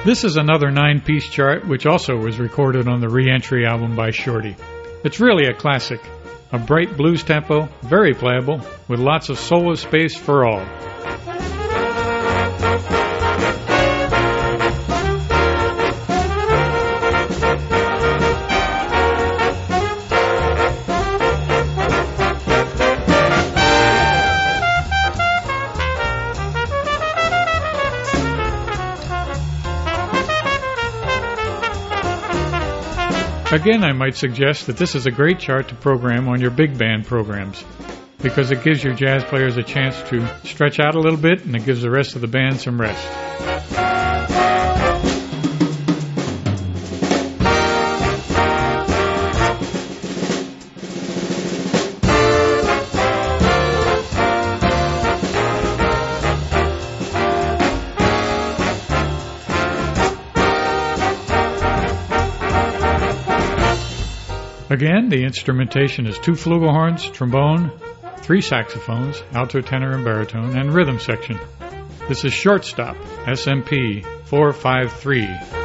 This is another 9-piece chart which also was recorded on the Re-Entry album by Shorty. It's really a classic, a bright blues tempo, very playable, with lots of solo space for all. Again, I might suggest that this is a great chart to program on your big band programs because it gives your jazz players a chance to stretch out a little bit and it gives the rest of the band some rest. Again, the instrumentation is 2 flugelhorns, trombone, 3 saxophones, alto, tenor, and baritone, and rhythm section. This is Shortstop, SMP 453.